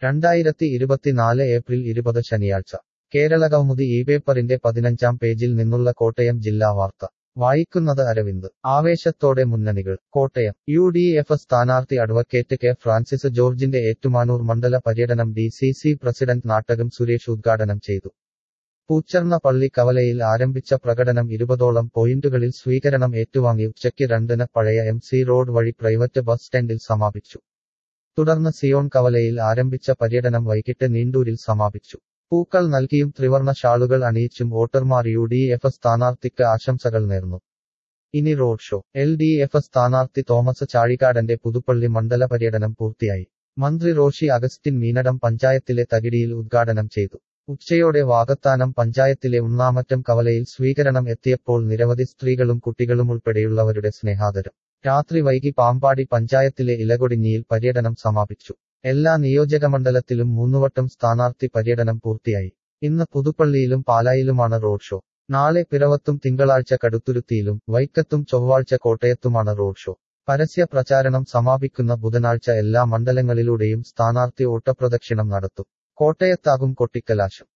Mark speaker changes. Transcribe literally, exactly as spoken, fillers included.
Speaker 1: രണ്ടായിരത്തി ഇരുപത്തിനാല് ഏപ്രിൽ ഇരുപത് ശനിയാഴ്ച കേരളകൗമുദി ഈ പേപ്പറിന്റെ പതിനഞ്ചാം പേജിൽ നിന്നുള്ള കോട്ടയം ജില്ലാ വാർത്ത വായിക്കുന്നത് അരവിന്ദ്. ആവേശത്തോടെ മുന്നണികൾ. കോട്ടയം. യു ഡി എഫ് സ്ഥാനാർത്ഥി അഡ്വക്കേറ്റ് കെ ഫ്രാൻസിസ് ജോർജിന്റെ ഏറ്റുമാനൂർ മണ്ഡല പര്യടനം D C C president Nattakam Suresh ഉദ്ഘാടനം ചെയ്തു. പൂച്ചർണ പള്ളി കവലയിൽ ആരംഭിച്ച പ്രകടനം ഇരുപതോളം പോയിന്റുകളിൽ സ്വീകരണം ഏറ്റുവാങ്ങി ഉച്ചയ്ക്ക് രണ്ടിന് പഴയ എം സി റോഡ് വഴി പ്രൈവറ്റ് ബസ് സ്റ്റാൻഡിൽ സമാപിച്ചു. തുടർന്ന് സിയോൺ കവലയിൽ ആരംഭിച്ച പര്യടനം വൈകിട്ട് നീണ്ടൂരിൽ സമാപിച്ചു. പൂക്കൾ നൽകിയും ത്രിവർണ ഷാളുകൾ അണിയിച്ചും വോട്ടർമാർ യു ഡി എഫ് സ്ഥാനാർത്ഥിക്ക് ആശംസകൾ നേർന്നു. ഇനി road show. L D F സ്ഥാനാർത്ഥി തോമസ് ചാഴികാടന്റെ പുതുപ്പള്ളി മണ്ഡല പര്യടനം പൂർത്തിയായി. മന്ത്രി റോഷി അഗസ്റ്റിൻ മീനടം പഞ്ചായത്തിലെ തകിടിയിൽ ഉദ്ഘാടനം ചെയ്തു. ഉച്ചയോടെ വാകത്താനം പഞ്ചായത്തിലെ ഉണ്ണാമറ്റം കവലയിൽ സ്വീകരണം എത്തിയപ്പോൾ നിരവധി സ്ത്രീകളും കുട്ടികളുമുൾപ്പെടെയുള്ളവരുടെ സ്നേഹാദരം. രാത്രി വൈകി പാമ്പാടി പഞ്ചായത്തിലെ ഇലകൊടിഞ്ഞിയിൽ പര്യടനം സമാപിച്ചു. എല്ലാ നിയോജകമണ്ഡലത്തിലും മൂന്നുവട്ടം സ്ഥാനാർത്ഥി പര്യടനം പൂർത്തിയായി. ഇന്ന് പുതുപ്പള്ളിയിലും പാലായിലുമാണ് റോഡ് ഷോ. നാളെ പിറവത്തും തിങ്കളാഴ്ച കടുത്തുരുത്തിയിലും വൈക്കത്തും ചൊവ്വാഴ്ച കോട്ടയത്തുമാണ് റോഡ് ഷോ. പരസ്യ പ്രചാരണം സമാപിക്കുന്ന ബുധനാഴ്ച എല്ലാ മണ്ഡലങ്ങളിലൂടെയും സ്ഥാനാർത്ഥി ഓട്ടപ്രദക്ഷിണം നടത്തും. കോട്ടയത്താകും കൊട്ടിക്കലാശം.